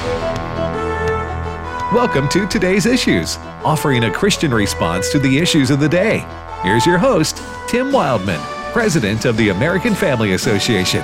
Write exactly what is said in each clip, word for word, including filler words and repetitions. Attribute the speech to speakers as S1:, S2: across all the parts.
S1: Welcome to Today's Issues, offering a Christian response to the issues of the day. Here's your host, Tim Wildman, President of the American Family Association.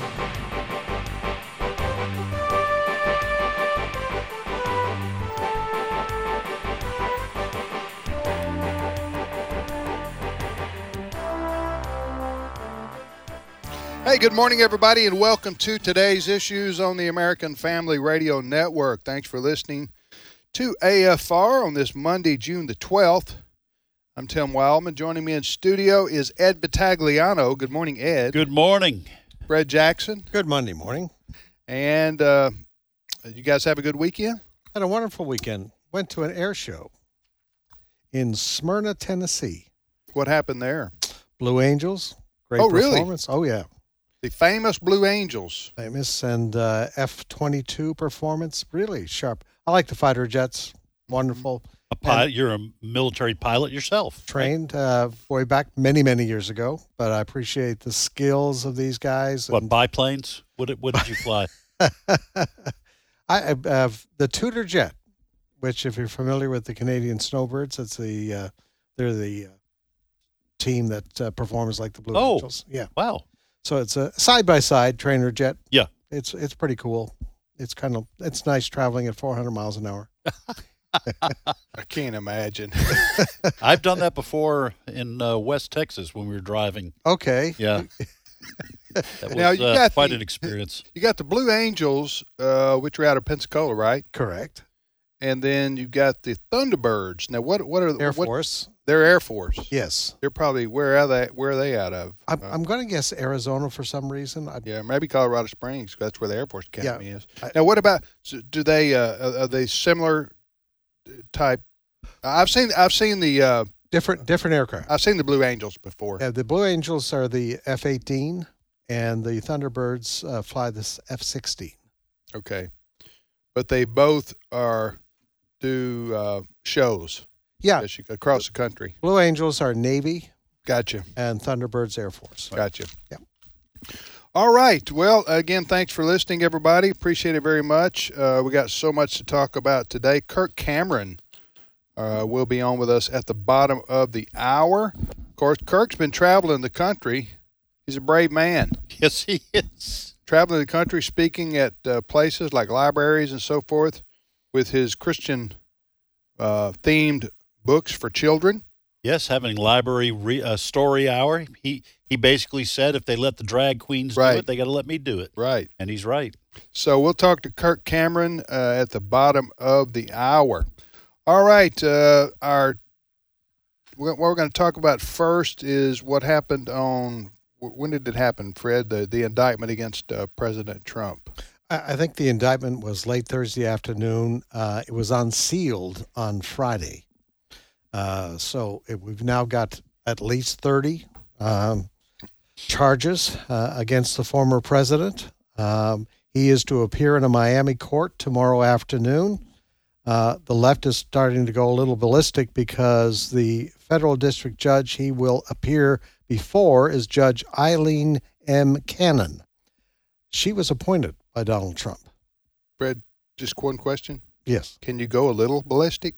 S2: Hey, good morning, everybody, and welcome to Today's Issues on the American Family Radio Network. Thanks for listening to A F R on this Monday, June the twelfth. I'm Tim Wildman. Joining me in studio is Ed Battagliano. Good morning, Ed.
S3: Good morning.
S2: Fred Jackson.
S4: Good Monday morning.
S2: And uh, you guys have a good weekend?
S4: Had a wonderful weekend. Went to an air show in Smyrna, Tennessee.
S2: What happened there?
S4: Blue Angels. Great
S2: Oh, really?
S4: performance. Oh, yeah.
S2: The famous Blue Angels.
S4: Famous and uh, F twenty-two performance. Really sharp. I like the fighter jets. Wonderful.
S3: A pilot, you're a military pilot yourself.
S4: Trained uh, way back many, many years ago, but I appreciate the skills of these guys.
S3: What,
S4: and
S3: biplanes? What did, what did you fly?
S4: I uh, the Tudor jet, which, if you're familiar with the Canadian Snowbirds, it's the uh, they're the uh, team that uh, performs like the Blue
S3: Oh.
S4: Angels. Yeah.
S3: Wow.
S4: So it's a side by side trainer jet.
S3: Yeah.
S4: It's it's pretty cool. It's kind of it's nice traveling at four hundred miles an hour.
S2: I can't imagine.
S3: I've done that before in uh, West Texas when we were driving.
S4: Okay.
S3: Yeah. That was
S2: Now, you
S3: uh,
S2: got
S3: quite
S2: the-
S3: an experience.
S2: You got the Blue Angels, uh, which are out of Pensacola, right?
S4: Correct.
S2: And then you got the Thunderbirds. Now, what what are
S4: Air
S2: what,
S4: Force.
S2: They're Air Force.
S4: Yes.
S2: They're probably where are they? Where are they out of?
S4: I'm
S2: Uh,
S4: I'm going to guess Arizona for some reason. I,
S2: yeah, maybe Colorado Springs. That's where the Air Force Academy is.
S4: I-
S2: Now, what about? so Do they? Uh, are are they similar type? I've seen. I've seen the. Uh,
S4: different different aircraft.
S2: I've seen the Blue Angels before.
S4: Yeah, the Blue Angels are the F eighteen, and the Thunderbirds uh, fly this F sixteen.
S2: Okay, but they both are do uh, shows.
S4: Yeah.
S2: as you- across the country.
S4: Blue Angels are Navy,
S2: Gotcha.
S4: and Thunderbirds Air Force.
S2: Gotcha.
S4: Yeah.
S2: All right. Well, again, thanks for listening, everybody. Appreciate it very much. Uh, we got so much to talk about today. Kirk Cameron uh, will be on with us at the bottom of the hour. Of course, Kirk's been traveling the country. He's a brave man.
S3: Yes, he is.
S2: Traveling the country, speaking at uh, places like libraries and so forth with his Christian uh, themed books for children.
S3: Yes, having library re, uh, story hour. He he basically said if they let the drag queens
S2: Right.
S3: do it, they got to let me do it.
S2: Right.
S3: And he's right.
S2: So we'll talk to Kirk Cameron uh, at the bottom of the hour. All right. Uh, our what we're going to talk about first is what happened on. When did it happen, Fred? The the indictment against uh, President Trump.
S4: I I think the indictment was late Thursday afternoon. Uh, it was unsealed on Friday. Uh, so it, we've now got at least thirty um, charges uh, against the former president. Um, he is to appear in a Miami court tomorrow afternoon. Uh, the left is starting to go a little ballistic because the federal district judge he will appear before is Judge Eileen M. Cannon. She was appointed by Donald Trump.
S2: Fred, just one question.
S4: Yes.
S2: Can you go a little ballistic?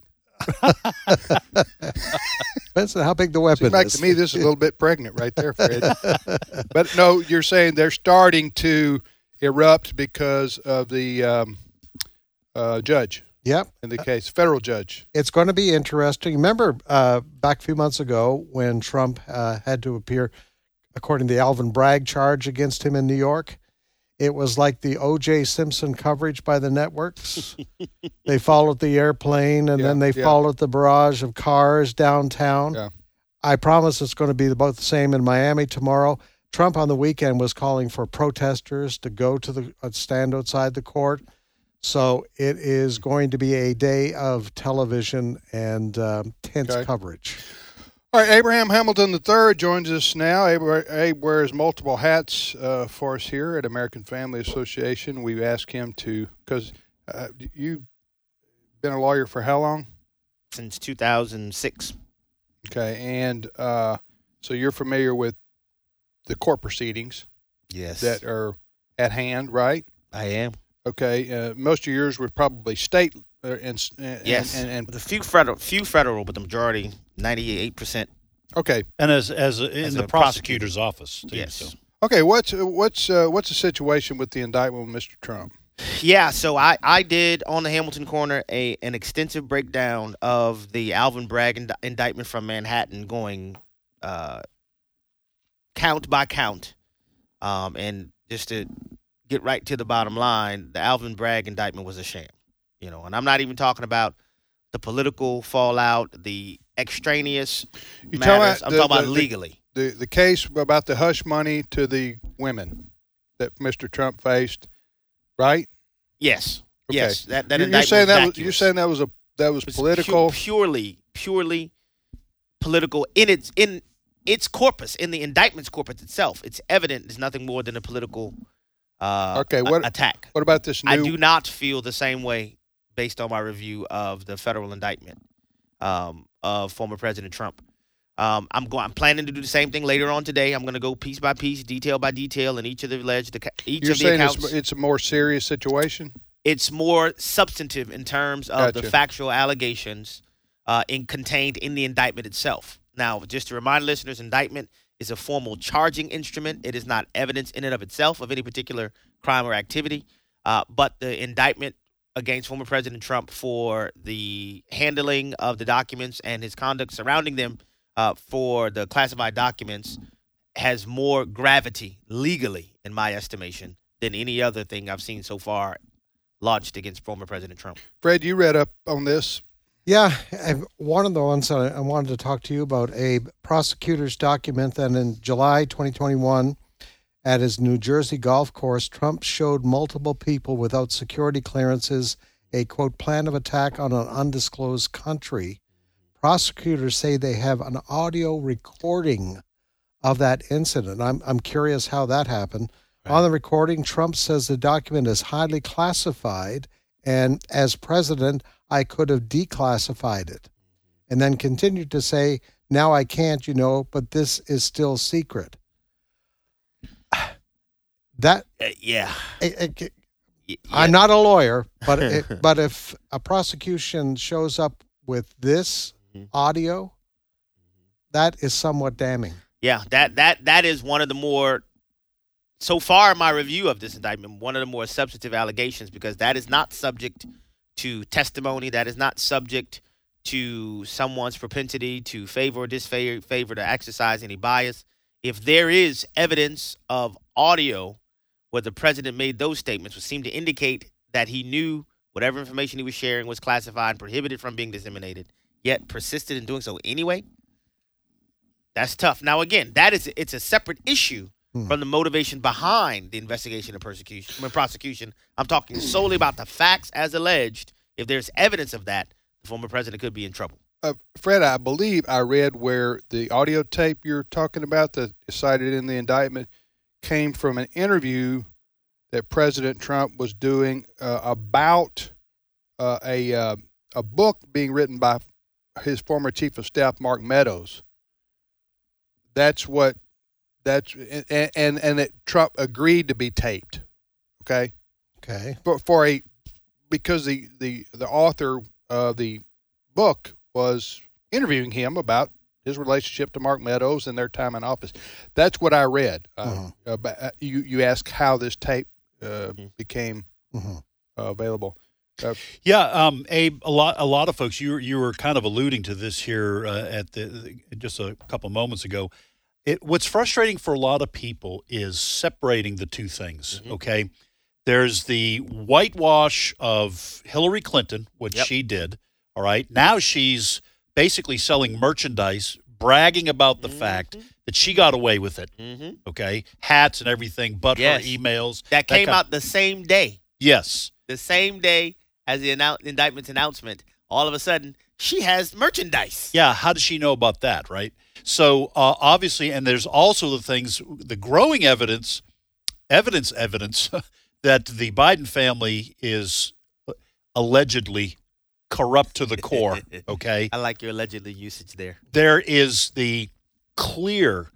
S4: Depends on how big the weapon
S2: Seems like
S4: is.
S2: to me this is a little bit pregnant right there, Fred. But no, you're saying they're starting to erupt because of the um, uh, judge.
S4: Yep.
S2: In the case, federal judge.
S4: It's going to be interesting. Remember uh, back a few months ago when Trump uh, had to appear, according to the Alvin Bragg charge against him in New York? It was like the O J Simpson coverage by the networks. They followed the airplane, and
S2: Yeah,
S4: then they
S2: yeah.
S4: followed the barrage of cars downtown.
S2: Yeah.
S4: I promise it's going to be about the same in Miami tomorrow. Trump on the weekend was calling for protesters to go to the uh, stand outside the court. So it is going to be a day of television and um, tense
S2: Okay.
S4: coverage.
S2: All right, Abraham Hamilton the third joins us now. Abe, Abe wears multiple hats uh, for us here at American Family Association. We've asked him to, because uh, you've been a lawyer for how long?
S5: Since two thousand six.
S2: Okay, and uh, so you're familiar with the court proceedings
S5: Yes.
S2: that are at hand, right?
S5: I am.
S2: Okay, uh, most of yours were probably state uh, and, and
S5: Yes,
S2: and, and,
S5: with a few federal, few federal, but the majority, ninety-eight percent.
S2: okay,
S3: And as as, a, in
S5: As
S3: the
S5: a
S3: prosecutor's office, too,
S5: Yes.
S3: so.
S2: okay. What's what's uh, what's the situation with the indictment with Mister Trump?
S5: Yeah, so I, I did on the Hamilton Corner a an extensive breakdown of the Alvin Bragg ind- indictment from Manhattan, going uh, count by count, um, and just to get right to the bottom line, the Alvin Bragg indictment was a sham, you know. And I'm not even talking about the political fallout, the extraneous
S2: You talking
S5: matters.
S2: about
S5: I'm
S2: the-
S5: talking about
S2: the-
S5: legally.
S2: The the case about the hush money to the women that Mister Trump faced, right?
S5: Yes,
S2: Okay.
S5: yes. That that
S2: You're, you're
S5: indictment
S2: saying
S5: was
S2: that was,
S5: vacuous.
S2: you're saying that was a that was
S5: It's
S2: political.
S5: pu- purely, purely political in its in its corpus, in the indictment's corpus itself. It's evident it's nothing more than a political uh,
S2: Okay,
S5: a-
S2: what-
S5: attack.
S2: What about this new?
S5: I do not feel the same way based on my review of the federal indictment um, of former President Trump. Um, I'm going. I'm planning to do the same thing later on today. I'm going to go piece by piece, detail by detail, in each of the alleged acc- each
S2: You're
S5: of the
S2: saying
S5: accounts.
S2: it's, it's a more serious situation.
S5: It's more substantive in terms of the
S2: Gotcha.
S5: factual allegations uh, in, contained in the indictment itself. Now, just to remind listeners, indictment is a formal charging instrument. It is not evidence in and of itself of any particular crime or activity, uh, but the indictment against former President Trump for the handling of the documents and his conduct surrounding them uh, for the classified documents has more gravity legally, in my estimation, than any other thing I've seen so far launched against former President Trump.
S2: Fred, you read up on this.
S4: Yeah, and one of the ones that I wanted to talk to you about, a prosecutor's document that in July twenty twenty-one, at his New Jersey golf course, Trump showed multiple people without security clearances a, quote, plan of attack on an undisclosed country. Prosecutors say they have an audio recording of that incident. I'm I'm curious how that happened. Right. On the recording, Trump says the document is highly classified, and as president, I could have declassified it. And then continued to say, now I can't, you know, but this is still secret. That,
S5: Uh, yeah.
S4: it, it,
S5: Y-
S4: I'm
S5: yeah.
S4: not a lawyer, but it, but if a prosecution shows up with this
S5: Mhm.
S4: audio, that is somewhat damning.
S5: Yeah, that that that is one of the more, so far in my review of this indictment, one of the more substantive allegations, because that is not subject to testimony. That is not subject to someone's propensity to favor or disfavor favor to exercise any bias. If there is evidence of audio where the president made those statements, which seemed to indicate that he knew whatever information he was sharing was classified and prohibited from being disseminated, yet persisted in doing so anyway, that's tough. Now, again, that is it's a separate issue
S4: Hmm.
S5: from the motivation behind the investigation and persecution, and prosecution. I'm talking solely about the facts as alleged. If there's evidence of that, the former president could be in trouble.
S2: Uh, Fred, I believe I read where the audio tape you're talking about that is cited in the indictment came from an interview that President Trump was doing uh, about uh, a uh, a book being written by his former chief of staff, Mark Meadows. That's what that's and and, and that Trump agreed to be taped. Okay,
S4: Okay.
S2: for for a because the the the author of the book was interviewing him about his relationship to Mark Meadows and their time in office. That's what I read. Uh,
S4: Uh-huh.
S2: about, uh, you you asked how this tape uh,
S5: Mhm.
S2: became
S4: Mhm.
S2: uh, available. Uh,
S3: Yeah, um, Abe, a lot, a lot of folks. You, were- you were kind of alluding to this here uh, at the just a couple moments ago. It, what's frustrating for a lot of people is separating the two things.
S5: Mhm.
S3: Okay, there's the whitewash of Hillary Clinton, which
S5: Yep.
S3: she did. All right, now she's basically selling merchandise, bragging about the fact
S5: Mhm.
S3: that she got away with it.
S5: Mm-hmm.
S3: Okay, hats and everything, but
S5: Yes.
S3: her emails.
S5: That came
S3: kind-
S5: out the same day.
S3: Yes.
S5: The same day as the annou- indictment's announcement, all of a sudden, she has merchandise.
S3: Yeah, how does she know about that, right? So uh, obviously, and there's also the things, the growing evidence, evidence, evidence that the Biden family is allegedly corrupt to the core, okay?
S5: I like your allegedly usage there.
S3: There is the clear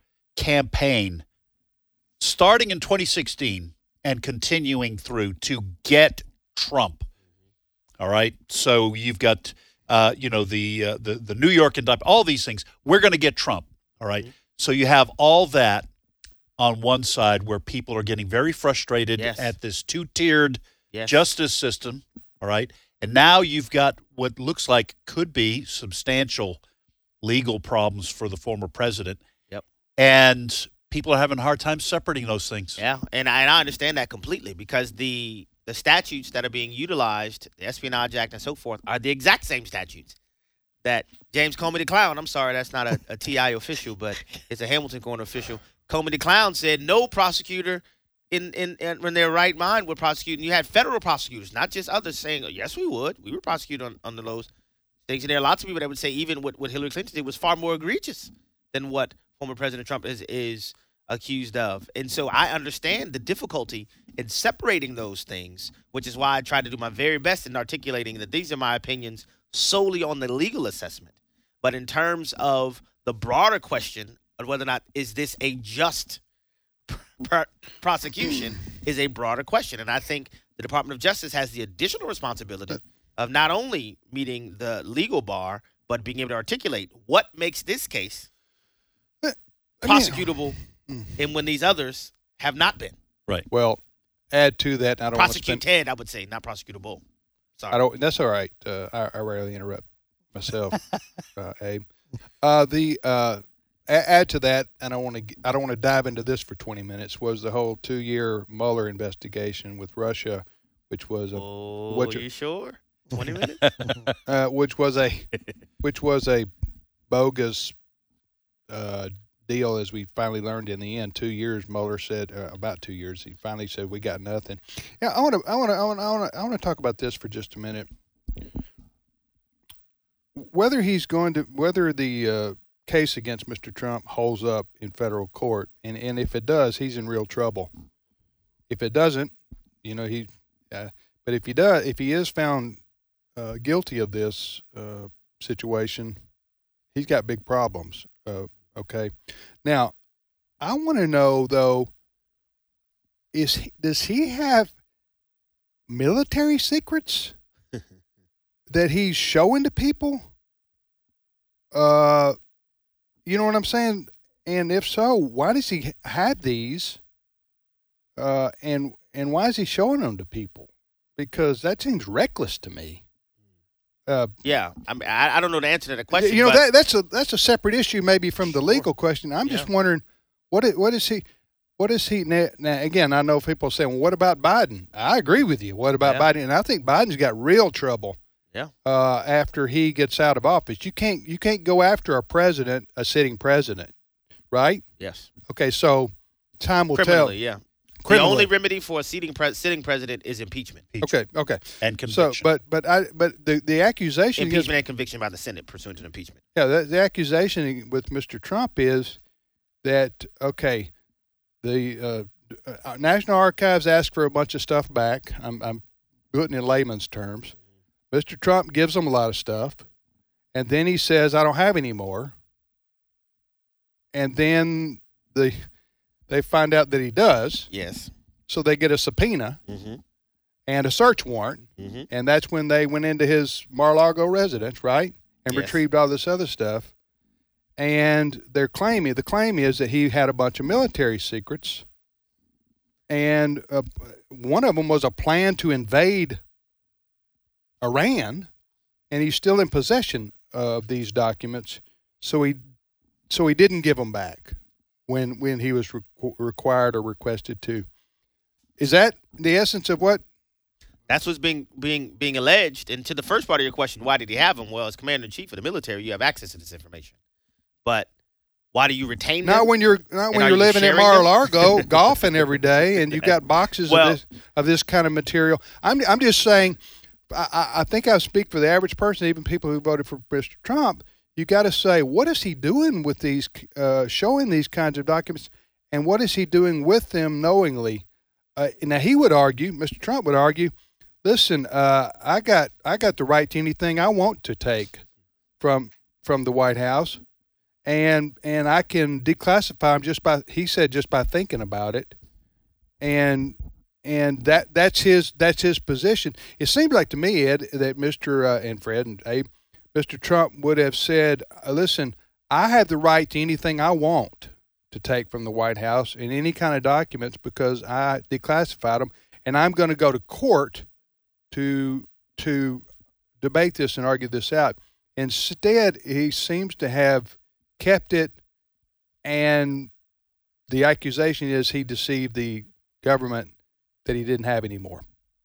S3: campaign starting in twenty sixteen and continuing through to get Trump. All right, so you've got uh, you know the uh, the the New York indictment, all these things. We're going to get Trump. All right, mm-hmm. So you have all that on one side where people are getting very frustrated
S5: yes.
S3: at this two-tiered
S5: yes.
S3: justice system. All right, and now you've got what looks like could be substantial legal problems for the former president.
S5: Yep,
S3: and people are having a hard time separating those things.
S5: Yeah, and I, and I understand that completely because the the statutes that are being utilized, the Espionage Act and so forth, are the exact same statutes that James Comey the Clown, I'm sorry, that's not a, a T I official, but it's a Hamilton Corner official. Comey the Clown said no prosecutor in, in, in, in their right mind would prosecute. And you had federal prosecutors, not just others, saying, oh, yes, we would. We would prosecute on, under those things. And there are lots of people that would say even what, what Hillary Clinton did was far more egregious than what former President Trump is is accused of. And so I understand the difficulty in separating those things, which is why I tried to do my very best in articulating that these are my opinions solely on the legal assessment. But in terms of the broader question of whether or not is this a just pr- prosecution is a broader question. And I think the Department of Justice has the additional responsibility of not only meeting the legal bar, but being able to articulate what makes this case prosecutable and when these others have not been.
S3: Right.
S2: Well, add to that, I don't
S5: prosecuted,
S2: spend,
S5: I would say, not prosecutable. Sorry.
S2: I don't. That's all right. Uh, I, I rarely interrupt myself, uh, Abe. Uh, the uh, a- add to that, and I want to. I don't want to dive into this for twenty minutes. Was the whole two-year Mueller investigation with Russia, which was a.
S5: Oh,
S2: which,
S5: are you sure? Twenty minutes.
S2: uh, which was a, which was a bogus uh, deal, as we finally learned in the end. Two years, Mueller said, uh, about two years. He finally said, "We got nothing." Yeah, I want to, I want to, I want to, I want to, I want to talk about this for just a minute. Whether he's going to, whether the uh, case against Mister Trump holds up in federal court, and, and if it does, he's in real trouble. If it doesn't, you know, he. Uh, but if he does, if he is found uh, guilty of this uh, situation, he's got big problems. Uh, Okay. Now, I want to know though, is he, does he have military secrets that he's showing to people? Uh, you know what I'm saying? And if so, why does he have these? Uh, and and why is he showing them to people? Because that seems reckless to me. Uh,
S5: yeah, I mean, I, I don't know the answer to that question.
S2: You know,
S5: but
S2: that, that's a that's a separate issue, maybe from the legal question. I'm
S5: Yeah.
S2: just wondering, what is, what is he, what is he now? Now again, I know people saying, well, "What about Biden?" I agree with you. What about
S5: Yeah.
S2: Biden? And I think Biden's got real trouble.
S5: Yeah.
S2: Uh, after he gets out of office, you can't you can't go after a president, a sitting president, right?
S5: Yes.
S2: Okay, so time will tell.
S5: Criminally, yeah.
S2: Criminally.
S5: The only remedy for a sitting, pre- sitting president is impeachment.
S2: Okay, okay.
S3: And conviction.
S2: So, but but I but the the accusation against
S5: Impeachment and conviction by the Senate pursuant to impeachment.
S2: Yeah, the, the accusation with Mister Trump is that, okay, the uh, uh, National Archives asked for a bunch of stuff back. I'm, I'm putting it in layman's terms. Mister Trump gives them a lot of stuff, and then he says, I don't have any more. And then the they find out that he does,
S5: Yes.
S2: so they get a subpoena
S5: Mm-hmm.
S2: and a search warrant,
S5: Mm-hmm.
S2: and that's when they went into his Mar-a-Lago residence, right? And
S5: Yes.
S2: retrieved all this other stuff. And they're claiming, the claim is that he had a bunch of military secrets. And uh, one of them was a plan to invade Iran, and he's still in possession of these documents. So he, so he didn't give them back when when he was re- required or requested to. Is that the essence of what?
S5: That's what's being being being alleged. And to the first part of your question, why did he have them? Well, as commander in chief of the military, you have access to this information. But why do you retain them?
S2: Not when you're not
S5: And
S2: when
S5: are
S2: you're
S5: you
S2: living in
S5: sharing them?
S2: Mar-a-Lago golfing every day, and you got boxes
S5: Well-
S2: of this of this kind of material. I'm I'm just saying. I, I- I think I speak for the average person, even people who voted for Mister Trump. You got to say, what is he doing with these, uh, showing these kinds of documents, and what is he doing with them knowingly? Uh, now he would argue, Mister Trump would argue, listen, uh, I got I got the right to anything I want to take from from the White House, and and I can declassify them just by, he said, just by thinking about it, and and that that's his that's his position. It seems like to me, Ed, that Mister Uh, and Fred and Abe, Mister Trump would have said, "Listen, I have the right to anything I want to take from the White House and any kind of documents because I declassified them, and I'm going to go to court to to debate this and argue this out." Instead, he seems to have kept it, and the accusation is he deceived the government that he didn't have anymore.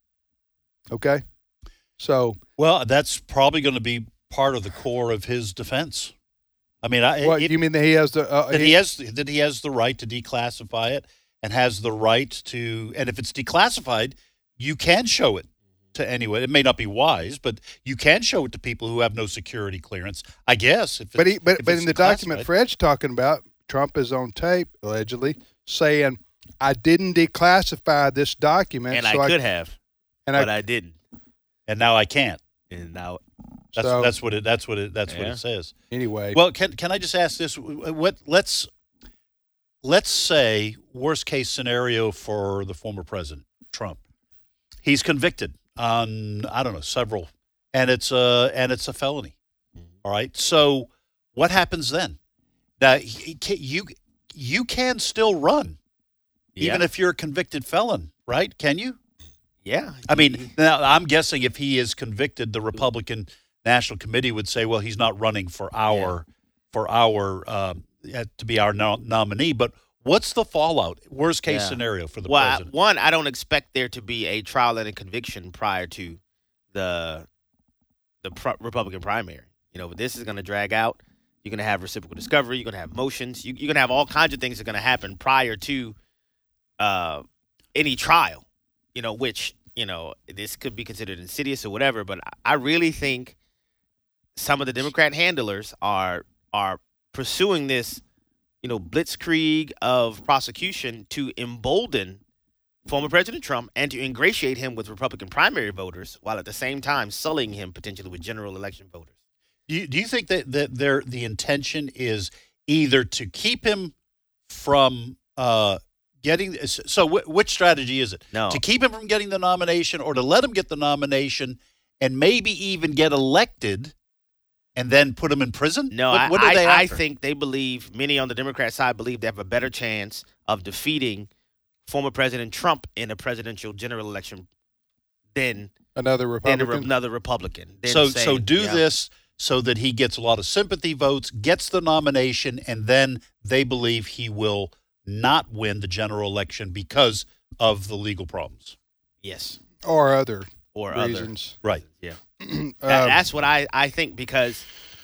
S2: Okay? So,
S3: well, that's probably going to be part of the core of his defense. I mean, I,
S2: what
S3: it,
S2: you mean that he has the uh,
S3: that he has that he has the right to declassify it and has the right to, and if it's declassified, you can show it to anyone. It may not be wise, but you can show it to people who have no security clearance, I guess. If
S2: but he, but
S3: if
S2: but
S3: it's
S2: in the document Fred's talking about, Trump is on tape allegedly saying, "I didn't declassify this document,
S5: and
S2: so
S5: I could I, have,
S2: and
S5: but
S2: I,
S5: I didn't,
S3: and now I can't."
S5: And now,
S3: that's
S2: so,
S3: that's what it that's what it that's
S5: yeah.
S3: what it says.
S2: Anyway,
S3: well, can can I just ask this? What let's let's say worst case scenario for the former president Trump, he's convicted on I don't know several, and it's a and it's a felony. All right, so what happens then? That you you can still run,
S5: yeah.
S3: even if you're a convicted felon, right? Can you?
S5: Yeah.
S3: I mean, now I'm guessing if he is convicted, the Republican National Committee would say, "Well, he's not running for our yeah. for our um, to be our no- nominee." But what's the fallout? Worst case yeah. scenario for the
S5: well,
S3: president?
S5: One, I don't expect there to be a trial and a conviction prior to the the pro- Republican primary. You know, this is going to drag out. You're going to have reciprocal discovery. You're going to have motions. You, you're going to have all kinds of things that are going to happen prior to uh, any trial. You know, which, you know, this could be considered insidious or whatever, but I really think some of the Democrat handlers are are pursuing this, you know, blitzkrieg of prosecution to embolden former President Trump and to ingratiate him with Republican primary voters while at the same time sullying him potentially with general election voters.
S3: Do you, do you think that, that their the intention is either to keep him from uh, getting – so w- which strategy is it?
S5: No.
S3: To keep him from getting the nomination or to let him get the nomination and maybe even get elected and then put him in prison?
S5: No,
S3: what, what
S5: I,
S3: are they
S5: I, I
S3: after?
S5: think they believe – many on the Democrat side believe they have a better chance of defeating former President Trump in a presidential general election than
S2: another Republican.
S5: Than a, another Republican. Than
S3: so
S5: saying,
S3: so do
S5: yeah.
S3: this so that he gets a lot of sympathy votes, gets the nomination, and then they believe he will not win the general election because of the legal problems.
S5: Yes.
S2: Or other
S5: or
S2: reasons.
S5: Other.
S3: Right.
S5: Yeah.
S2: um,
S5: that, that's what I, I think because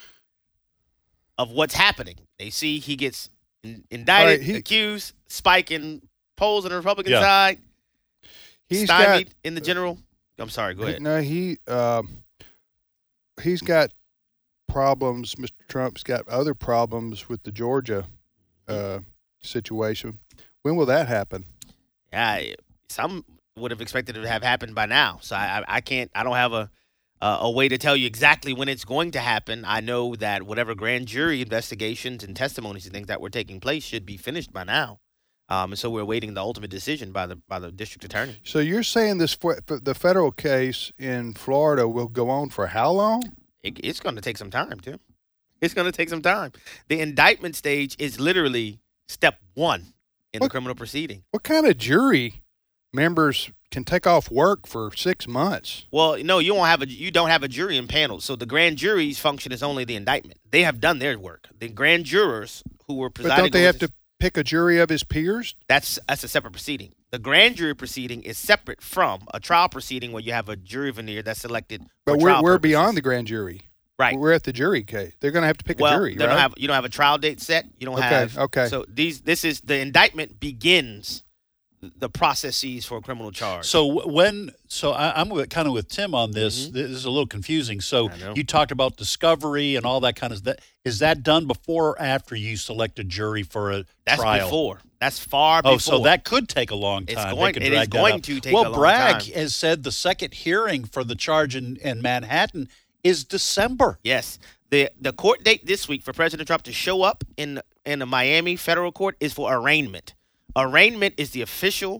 S5: of what's happening. They see he gets in, indicted,
S2: right, he,
S5: accused, spiking polls on the Republican
S3: yeah.
S5: side,
S2: he's
S5: stymied
S2: got,
S5: in the general. I'm sorry, go ahead.
S2: No, he um, he's got problems. Mister Trump's got other problems with the Georgia uh, situation. When will that happen?
S5: Yeah, some would have expected it to have happened by now. So I, I, I can't. I don't have a uh, a way to tell you exactly when it's going to happen. I know that whatever grand jury investigations and testimonies and things that were taking place should be finished by now. Um, and so we're awaiting the ultimate decision by the by the district attorney.
S2: So you're saying this the federal case in Florida will go on for how long?
S5: It, it's going to take some time, Tim. It's going to take some time. The indictment stage is literally step one in
S2: what,
S5: the criminal proceeding.
S2: What kind of jury members can take off work for six months?
S5: Well, no, you don't have a you don't have a jury in panels. So the grand jury's function is only the indictment. They have done their work. The grand jurors who were presiding.
S2: But don't they have
S5: this,
S2: to pick a jury of his peers?
S5: That's that's a separate proceeding. The grand jury proceeding is separate from a trial proceeding where you have a jury veneer that's selected.
S2: But
S5: for
S2: we're
S5: trial
S2: we're
S5: purposes.
S2: beyond the grand jury.
S5: Right.
S2: We're at the jury case. They're going to have to pick
S5: well,
S2: a jury,
S5: they
S2: right?
S5: don't have you don't have a trial date set. You don't
S2: okay,
S5: have
S2: okay.
S5: So these this is the indictment begins the processes for a criminal charge.
S3: So when so I, I'm with, kind of with Tim on this.
S5: Mm-hmm.
S3: This is a little confusing. So you talked about discovery and all that kind of stuff. Is that done before or after you select a jury for a
S5: That's
S3: trial?
S5: before. That's far before.
S3: Oh, so that could take a long time.
S5: It's
S3: They
S5: going,
S3: could
S5: it
S3: drag
S5: is
S3: that
S5: going
S3: out.
S5: to take
S3: well,
S5: a long
S3: Bragg
S5: time.
S3: has said the second hearing for the charge in, in Manhattan is December.
S5: Yes. The the court date this week for President Trump to show up in in the Miami federal court is for arraignment. Arraignment is the official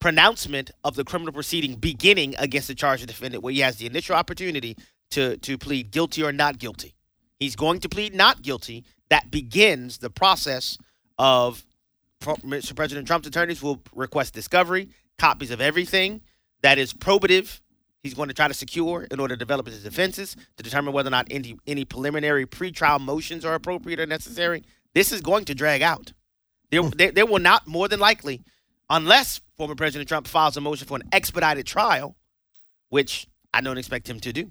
S5: pronouncement of the criminal proceeding beginning against the charged defendant, where he has the initial opportunity to, to plead guilty or not guilty. He's going to plead not guilty. That begins the process of Mister President Trump's attorneys will request discovery, copies of everything that is probative he's going to try to secure in order to develop his defenses, to determine whether or not any, any preliminary pretrial motions are appropriate or necessary. This is going to drag out. There, there, there will not, more than likely, unless former President Trump files a motion for an expedited trial, which I don't expect him to do.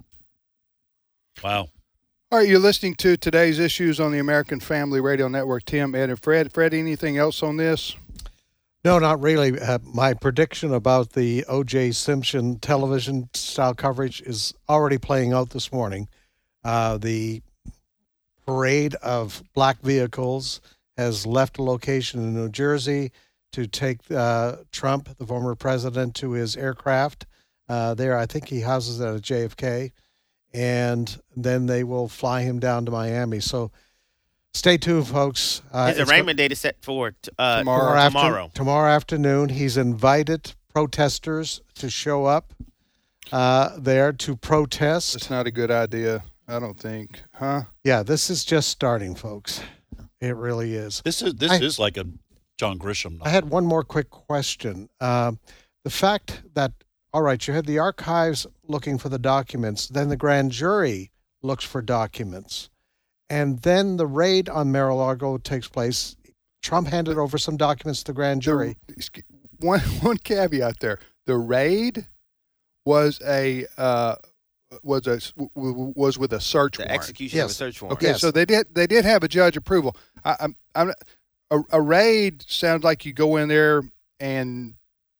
S3: Wow.
S2: All right, you're listening to Today's Issues on the American Family Radio Network. Tim, Ed, and Fred. Fred, anything else on this?
S4: No, not really. Uh, my prediction about the O J. Simpson television-style coverage is already playing out this morning. Uh, the parade of black vehicles has left a location in New Jersey to take uh, Trump, the former president, to his aircraft. Uh, there, I think he houses at a J F K. And then they will fly him down to Miami. So stay tuned, folks. Uh,
S5: His arraignment date is set for uh,
S2: Tomorrow.
S4: tomorrow,
S5: tomorrow.
S4: After, tomorrow afternoon. He's invited protesters to show up uh, there to protest.
S2: That's not a good idea, I don't think. Huh?
S4: Yeah, this is just starting, folks. It really is.
S3: This is this
S4: I-
S3: is like a John Grisham.
S4: I had one more quick question. Um, the fact that, all right, you had the archives looking for the documents, then the grand jury looks for documents, and then the raid on Mar-a-Lago takes place. Trump handed over some documents to the grand jury.
S2: The, one one caveat there: the raid was a uh, was a was with a search
S5: The
S2: warrant.
S5: execution of a
S4: Yes.
S5: search warrant.
S2: Okay,
S4: Yes.
S2: so they did they did have a judge approval. I, I'm I'm a, a raid sounds like you go in there and.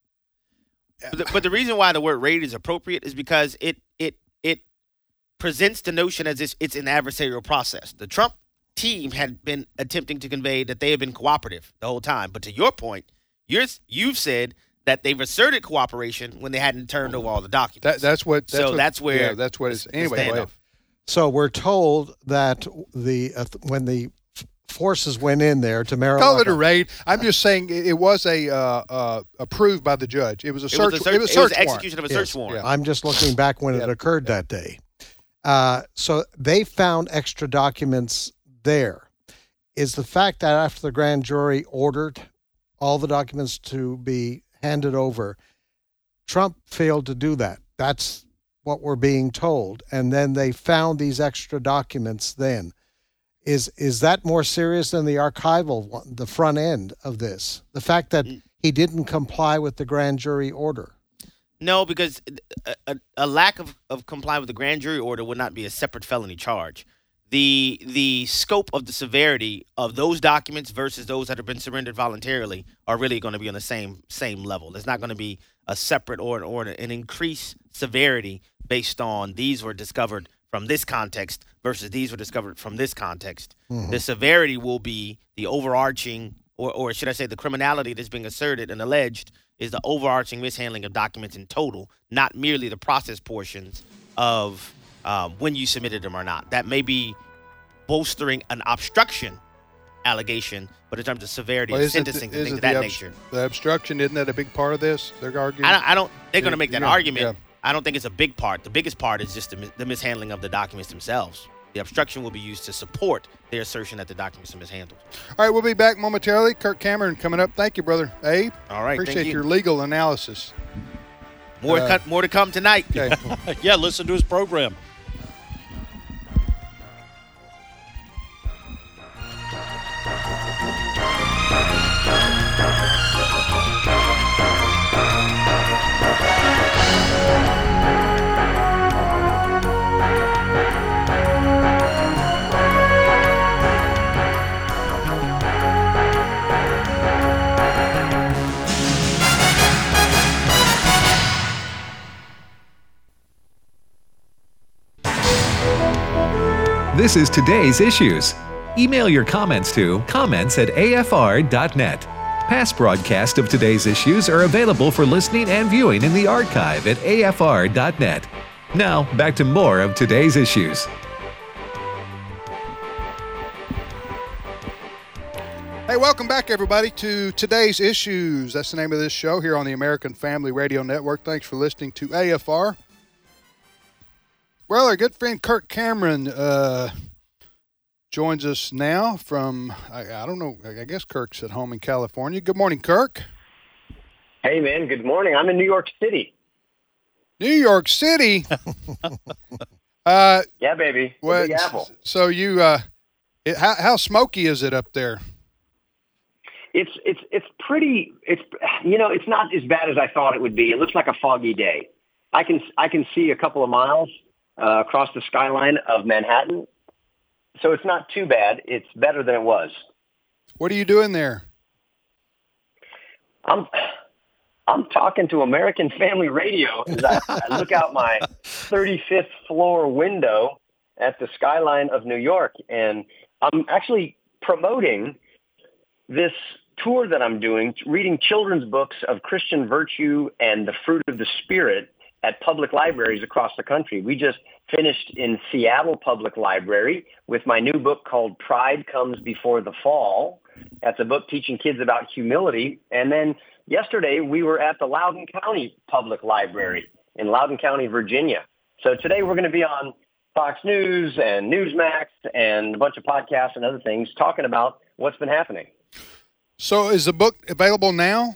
S5: But the, but the reason why the word raid is appropriate is because it it it presents the notion as if it's an adversarial process. The Trump team had been attempting to convey that they have been cooperative the whole time. But to your point, you're, you've said that they've asserted cooperation when they hadn't turned over all the documents.
S2: That, that's what. That's
S5: So
S2: what,
S5: that's where
S2: Yeah, that's what it's.
S5: the
S2: Anyway, go ahead.
S5: standoff.
S4: So we're told that the uh, when the f- forces went in there to Mar-a-Lago.
S2: Call it a raid. I'm just saying it, it was a uh, uh, approved by the judge. It was a
S5: It
S2: search.
S5: was a search,
S2: it was
S5: it
S2: search
S5: was
S2: warrant.
S5: execution of a
S4: Yes.
S5: search warrant.
S2: Yeah.
S4: I'm just looking back when
S2: Yeah.
S4: it occurred that day. Uh, so they found extra documents there. Is the fact that after the grand jury ordered all the documents to be handed over, Trump failed to do that? That's what we're being told. And then they found these extra documents then. Is is that more serious than the archival one, the front end of this? The fact that he didn't comply with the grand jury order?
S5: No, because a, a, a lack of, of complying with the grand jury order would not be a separate felony charge. The the scope of the severity of those documents versus those that have been surrendered voluntarily are really going to be on the same same level. There's not going to be a separate or an order, an increased severity based on these were discovered from this context versus these were discovered from this context.
S4: Mm-hmm.
S5: The severity will be the overarching, or, or should I say the criminality that's being asserted and alleged is the overarching mishandling of documents in total, not merely the process portions of um, when you submitted them or not. That may be bolstering an obstruction allegation, but in terms of severity
S2: Well,
S5: of
S2: isn't
S5: sentencing
S2: the-
S5: and things
S2: isn't
S5: of that
S2: the obst-
S5: nature.
S2: The obstruction, isn't that a big part of this? They're arguing.
S5: I don't, I don't they're going to make that
S2: Yeah,
S5: argument.
S2: yeah.
S5: I don't think it's a big part. The biggest part is just the, mis- the mishandling of the documents themselves. The obstruction will be used to support their assertion that the documents are mishandled.
S2: All right, we'll be back momentarily. Kirk Cameron coming up. Thank you, brother. Abe,
S5: All right,
S2: appreciate
S5: thank you.
S2: your legal analysis.
S5: More,
S2: uh,
S5: cut, more to come tonight.
S2: Okay.
S3: Yeah, listen to his program.
S1: This is Today's Issues. Email your comments to comments at a f r dot net. Past broadcasts of Today's Issues are available for listening and viewing in the archive at a f r dot net. Now, back to more of Today's Issues.
S2: Hey, welcome back, everybody, to Today's Issues. That's the name of this show here on the American Family Radio Network. Thanks for listening to A F R. Well, our good friend Kirk Cameron uh, joins us now from, I, I don't know, I guess Kirk's at home in California. Good morning, Kirk.
S6: Hey, man, good morning. I'm in New York City.
S2: New York City? uh,
S6: yeah, baby. The
S2: well,
S6: Big Apple.
S2: So you, uh, it, how, how smoky is it up there?
S6: It's it's it's pretty. It's you know it's not as bad as I thought it would be. It looks like a foggy day. I can I can see a couple of miles uh, across the skyline of Manhattan, so it's not too bad. It's better than it was.
S2: What are you doing there?
S6: I'm I'm talking to American Family Radio as I, I look out my thirty-fifth floor window at the skyline of New York, and I'm actually promoting this tour that I'm doing, reading children's books of Christian virtue and the fruit of the Spirit at public libraries across the country. We just finished in Seattle Public Library with my new book called Pride Comes Before the Fall. That's a book teaching kids about humility. And then yesterday we were at the Loudoun County Public Library in Loudoun County, Virginia. So today we're going to be on Fox News and Newsmax and a bunch of podcasts and other things talking about what's been happening.
S2: So is the book available now?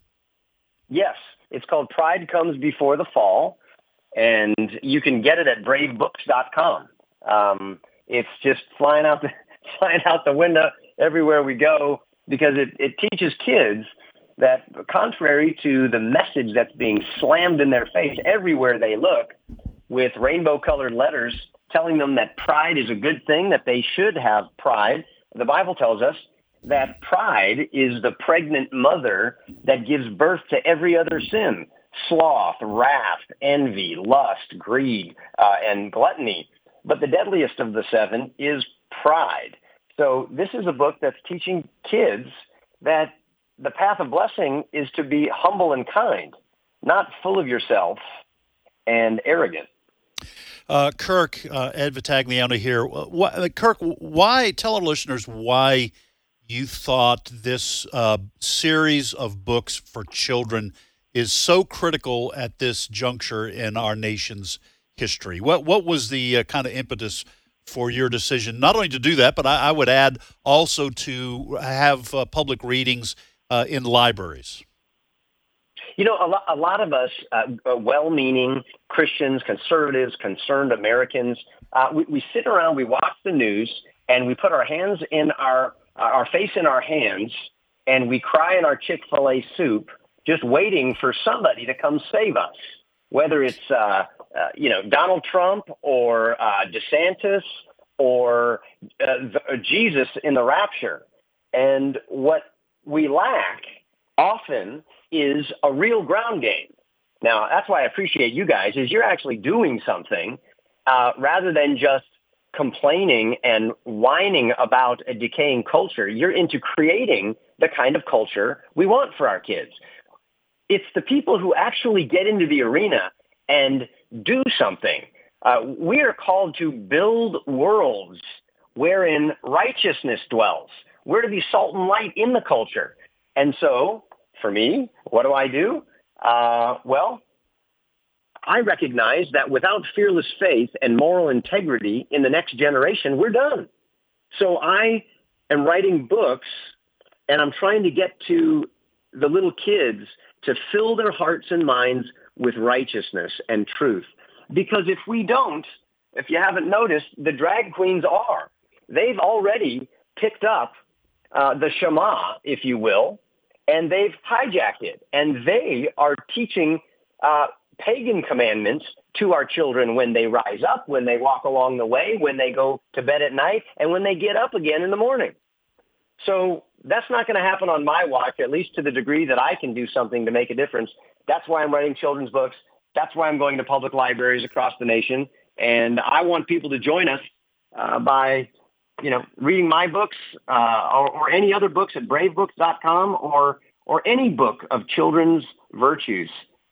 S6: Yes. It's called Pride Comes Before the Fall, and you can get it at brave books dot com. Um, it's just flying out the, flying out the window everywhere we go because it, it teaches kids that contrary to the message that's being slammed in their face everywhere they look with rainbow-colored letters telling them that pride is a good thing, that they should have pride, the Bible tells us that pride is the pregnant mother that gives birth to every other sin: sloth, wrath, envy, lust, greed, uh, and gluttony. But the deadliest of the seven is pride. So this is a book that's teaching kids that the path of blessing is to be humble and kind, not full of yourself and arrogant.
S3: Uh, Kirk, uh, Ed Vitagliano here. Why, Kirk, why, tell our listeners why you thought this uh, series of books for children is so critical at this juncture in our nation's history. What what was the uh, kind of impetus for your decision, not only to do that, but I, I would add also to have uh, public readings uh, in libraries?
S6: You know, a lot, a lot of us, uh, well-meaning Christians, conservatives, concerned Americans, uh, we, we sit around, we watch the news, and we put our hands in our our face in our hands, and we cry in our Chick-fil-A soup, just waiting for somebody to come save us, whether it's, uh, uh, you know, Donald Trump or uh, DeSantis or uh, the, uh, Jesus in the rapture. And what we lack often is a real ground game. Now, that's why I appreciate you guys, is you're actually doing something uh, rather than just complaining and whining about a decaying culture. You're into creating the kind of culture we want for our kids. It's the people who actually get into the arena and do something. Uh, we are called to build worlds wherein righteousness dwells. We're to be salt and light in the culture. And so, for me, what do I do? Uh, well, I recognize that without fearless faith and moral integrity in the next generation, we're done. So I am writing books, and I'm trying to get to the little kids to fill their hearts and minds with righteousness and truth. Because if we don't, if you haven't noticed, the drag queens are. They've already picked up uh, the Shema, if you will, and they've hijacked it. And they are teaching uh, pagan commandments to our children when they rise up, when they walk along the way, when they go to bed at night, and when they get up again in the morning. So that's not going to happen on my watch, at least to the degree that I can do something to make a difference. That's why I'm writing children's books. That's why I'm going to public libraries across the nation. And I want people to join us uh, by, you know, reading my books uh, or, or any other books at brave books dot com or or any book of children's virtues.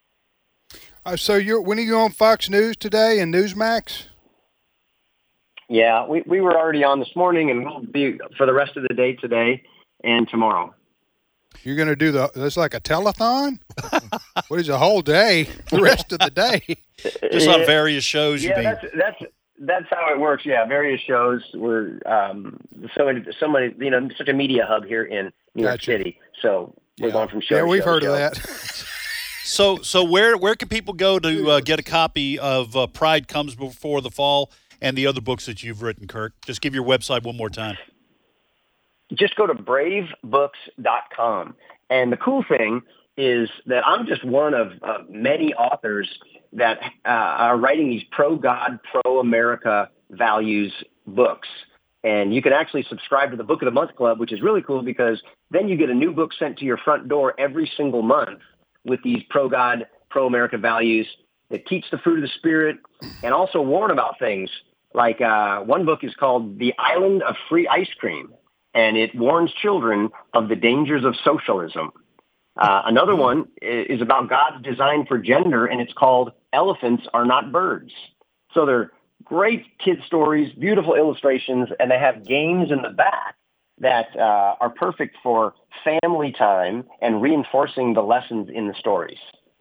S2: Uh, so you're when are you on Fox News today and Newsmax?
S6: Yeah, we, we were already on this morning, and we'll be for the rest of the day today. and tomorrow.
S2: You're going to do the, it's like a telethon? What is a whole day, the rest of the day?
S3: Just on various shows, you
S6: yeah,
S3: mean?
S6: that's, that's, that's how it works. Yeah, various shows. We're um, so many, so many, you know, such a media hub here in New York
S2: Gotcha.
S6: City. So we're
S2: Yeah.
S6: going from show
S2: Yeah,
S6: to
S2: we've
S6: show
S2: heard
S6: to
S2: of
S6: show.
S2: that.
S3: So, so where where can people go to uh, get a copy of uh, Pride Comes Before the Fall and the other books that you've written, Kirk? Just give your website one more time.
S6: Just go to brave books dot com. And the cool thing is that I'm just one of uh, many authors that uh, are writing these pro-God, pro-America values books. And you can actually subscribe to the Book of the Month Club, which is really cool because then you get a new book sent to your front door every single month with these pro-God, pro-America values that teach the fruit of the Spirit and also warn about things. Like uh, one book is called The Island of Free Ice Cream, and it warns children of the dangers of socialism. Uh, another one is about God's design for gender, and it's called Elephants Are Not Birds. So they're great kid stories, beautiful illustrations, and they have games in the back that uh, are perfect for family time and reinforcing the lessons in the stories.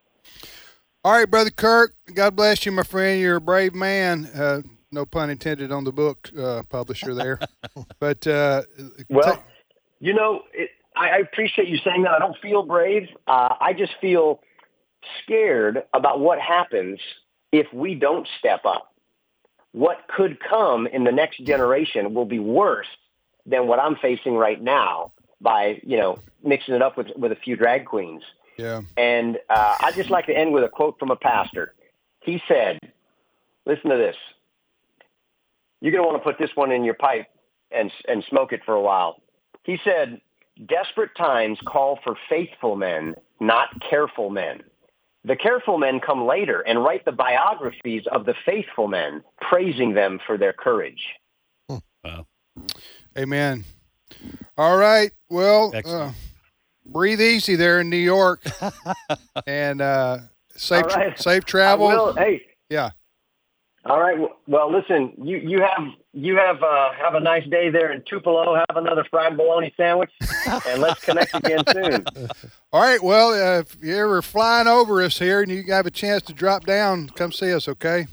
S2: All right, Brother Kirk, God bless you, my friend. You're a brave man. Uh, no pun intended on the book uh, publisher there. But uh,
S6: Well,
S2: ta-
S6: you know, it, I, I appreciate you saying that. I don't feel brave. Uh, I just feel scared about what happens if we don't step up. What could come in the next generation will be worse than what I'm facing right now by, you know, mixing it up with, with a few drag queens.
S2: yeah.
S6: And uh, I'd just like to end with a quote from a pastor. He said, listen to this. You're going to want to put this one in your pipe and and smoke it for a while. He said, desperate times call for faithful men, not careful men. The careful men come later and write the biographies of the faithful men, praising them for their courage.
S3: Wow.
S2: Amen. All right. Well, uh,
S3: Excellent.
S2: breathe easy there in New York, and uh, safe
S6: All right.
S2: safe travel.
S6: I will. Hey.
S2: Yeah.
S6: All right. Well, listen. You you have you have uh, have a nice day there in Tupelo. Have another fried bologna sandwich, and let's connect again soon.
S2: All right. Well, uh, if you're ever flying over us here and you have a chance to drop down, come see us. Okay.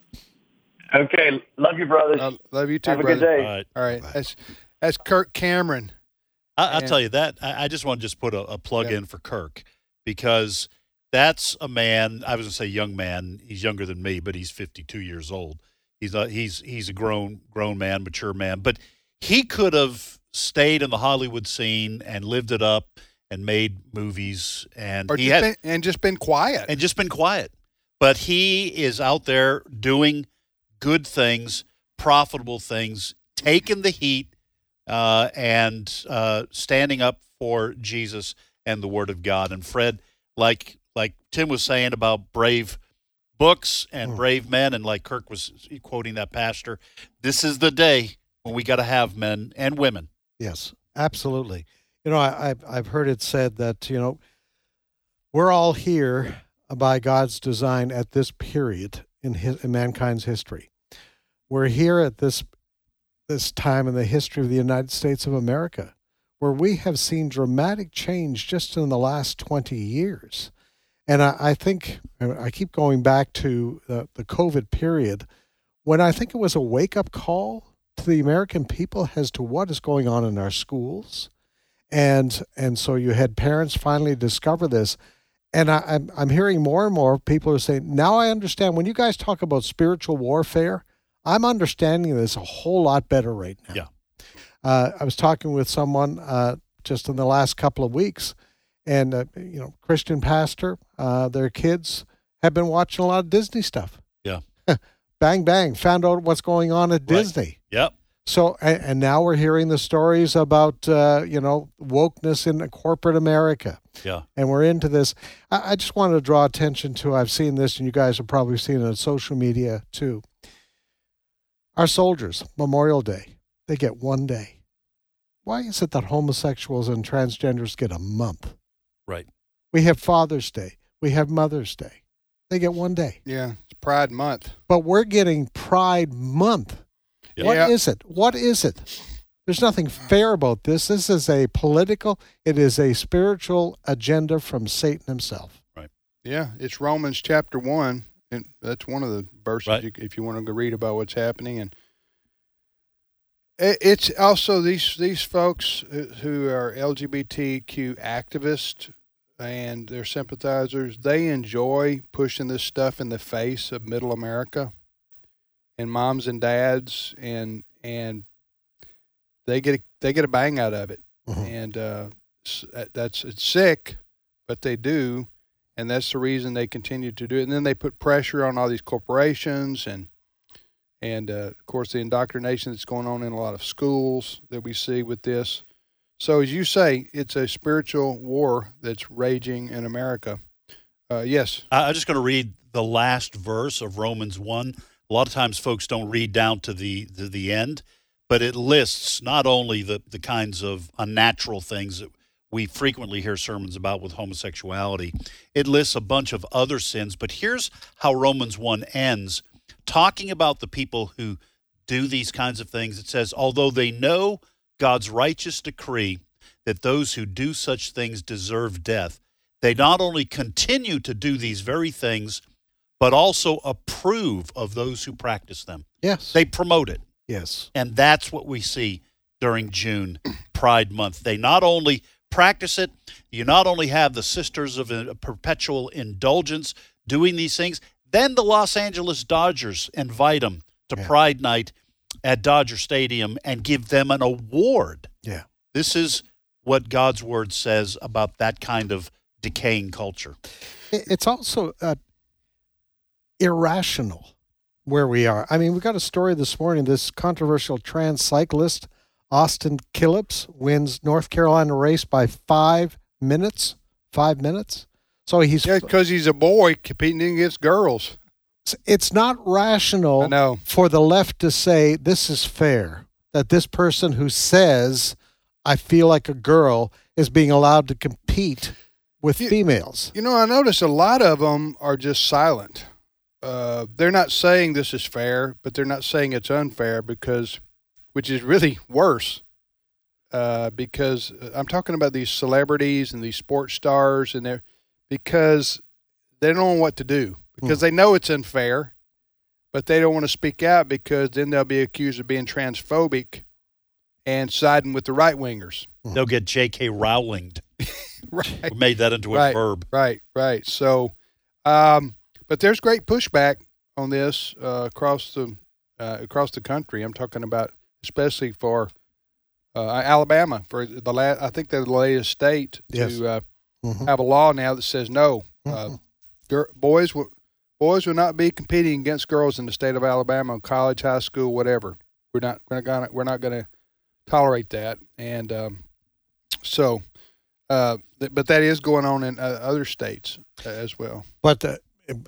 S6: Okay. Love you, brothers.
S2: I love you too,
S6: have a
S2: brother.
S6: good day.
S3: All right.
S2: All right. That's that's Kirk Cameron.
S3: I, I'll
S2: And-
S3: tell you that. I, I just want to just put a, a plug
S2: Yeah.
S3: in for Kirk because that's a man. I was going to say young man. He's younger than me, but he's fifty-two years old. He's a, he's he's a grown grown man, mature man. But he could have stayed in the Hollywood scene and lived it up and made movies, and
S2: Or
S3: he
S2: just
S3: had
S2: been, and just been quiet.
S3: and just been quiet. But he is out there doing good things, profitable things, taking the heat, uh, and uh, standing up for Jesus and the Word of God. And Fred, like like Tim was saying about brave books and
S4: Mm.
S3: brave men, and like Kirk was quoting that pastor, this is the day when we got to have men and women.
S4: Yes, absolutely. You know, I, I've I've heard it said that you know we're all here by God's design at this period in, his, in mankind's history. We're here at this this time in the history of the United States of America, where we have seen dramatic change just in the last twenty years. And I, I think I keep going back to the, the COVID period, when I think it was a wake-up call to the American people as to what is going on in our schools. And and so you had parents finally discover this. And I, I'm, I'm hearing more and more people are saying, now I understand. When you guys talk about spiritual warfare, I'm understanding this a whole lot better right now.
S3: Yeah.
S4: Uh, I was talking with someone uh, just in the last couple of weeks, and, uh, you know, Christian pastor, uh, their kids have been watching a lot of Disney stuff.
S3: Yeah.
S4: Bang, bang, found out what's going on at
S3: Right.
S4: Disney.
S3: Yep.
S4: So, and, and now we're hearing the stories about, uh, you know, wokeness in corporate America.
S3: Yeah.
S4: And we're into this. I, I just wanted to draw attention to, I've seen this, and you guys have probably seen it on social media too. Our soldiers, Memorial Day, they get one day. Why is it that homosexuals and transgenders get a month?
S3: Right.
S4: We have Father's Day. We have Mother's Day. They get one day.
S2: Yeah. It's Pride Month.
S4: But we're getting Pride Month. What
S2: Yeah.
S4: is it? What is it? There's nothing fair about this. This is a political, it is a spiritual agenda from Satan himself.
S3: Right.
S2: Yeah, it's Romans chapter one, and that's one of the verses
S3: Right.
S2: you, if you want to go read about what's happening. And it, it's also these these folks who are L G B T Q activists and their sympathizers. They enjoy pushing this stuff in the face of Middle America and moms and dads, and and they get a, they get a bang out of it.
S4: Mm-hmm.
S2: And uh, that's it's sick, but they do. And that's the reason they continue to do it. And then they put pressure on all these corporations and, and uh, of course, the indoctrination that's going on in a lot of schools that we see with this. So as you say, it's a spiritual war that's raging in America. Uh, yes.
S3: I- I'm just going to read the last verse of Romans one. A lot of times folks don't read down to the to the end, but it lists not only the, the kinds of unnatural things that we frequently hear sermons about with homosexuality. It lists a bunch of other sins, but here's how Romans one ends, talking about the people who do these kinds of things. It says, although they know God's righteous decree that those who do such things deserve death, they not only continue to do these very things, but also approve of those who practice them.
S4: Yes.
S3: They promote it.
S4: yes.
S3: And that's what we see during June, Pride Month. They not only practice it, you not only have the Sisters of Perpetual Indulgence doing these things, then the Los Angeles Dodgers invite them to
S4: Yeah.
S3: Pride Night at Dodger Stadium and give them an award.
S4: Yeah.
S3: This is what God's Word says about that kind of decaying culture.
S4: It- It's also uh, irrational where we are. I mean, we got a story this morning. This controversial trans cyclist, Austin Killips, wins North Carolina race by five minutes. Five minutes. So he's.
S2: Yeah, because he's a boy competing against girls.
S4: It's not rational
S2: I know.
S4: for the left to say this is fair, that this person who says, I feel like a girl, is being allowed to compete with
S2: You-
S4: females.
S2: You know, I notice a lot of them are just silent. Uh, they're not saying this is fair, but they're not saying it's unfair because, which is really worse. Uh, because I'm talking about these celebrities and these sports stars, and they're because they don't know what to do because they know it's unfair, but they don't want to speak out because then they'll be accused of being transphobic and siding with the right wingers.
S3: They'll get J K Rowling'd.
S2: Right.
S3: We made that into a
S2: Right.
S3: verb.
S2: Right, right. So, um, but there's great pushback on this uh, across the uh, across the country. I'm talking about especially for uh, Alabama. For the la- I think they're the latest state
S4: Yes.
S2: to uh,
S4: Mhm.
S2: have a law now that says no, uh,
S4: Mhm.
S2: gir- boys will boys will not be competing against girls in the state of Alabama, college, high school, whatever. We're not we're not gonna we're not gonna tolerate that, and um, so. Uh, th- but that is going on in uh, other states uh, as well.
S4: But uh,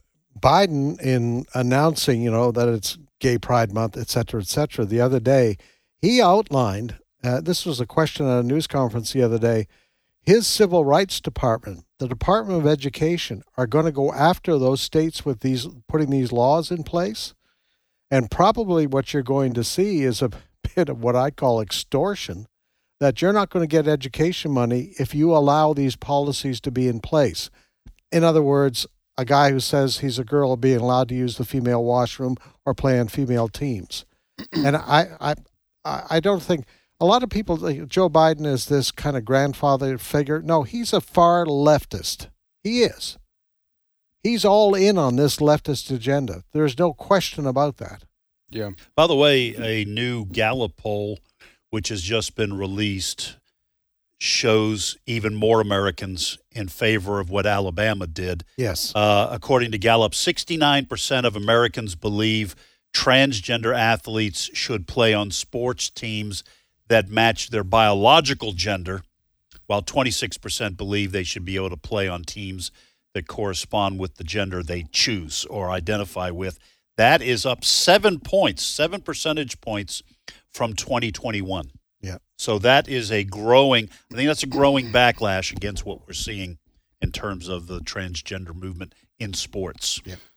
S4: Biden, in announcing, you know, that it's Gay Pride Month, et cetera, et cetera, the other day, he outlined, uh, this was a question at a news conference the other day, his civil rights department, the Department of Education, are going to go after those states with these, putting these laws in place. And probably what you're going to see is a bit of what I call extortion, that you're not going to get education money if you allow these policies to be in place. In other words, a guy who says he's a girl being allowed to use the female washroom or play on female teams. And I, I, I I don't think a lot of people think Joe Biden is this kind of grandfather figure. No, he's a far leftist. He is. He's all in on this leftist agenda. There's no question about that.
S2: Yeah.
S3: By the way, a new Gallup poll, which has just been released, shows even more Americans in favor of what Alabama did.
S4: Yes.
S3: Uh, according to Gallup, sixty-nine percent of Americans believe transgender athletes should play on sports teams that match their biological gender, while twenty-six percent believe they should be able to play on teams that correspond with the gender they choose or identify with. That is up seven points, seven percentage points from twenty twenty-one.
S4: Yeah.
S3: So that is a growing, I think that's a growing backlash against what we're seeing in terms of the transgender movement in sports.
S4: Yeah.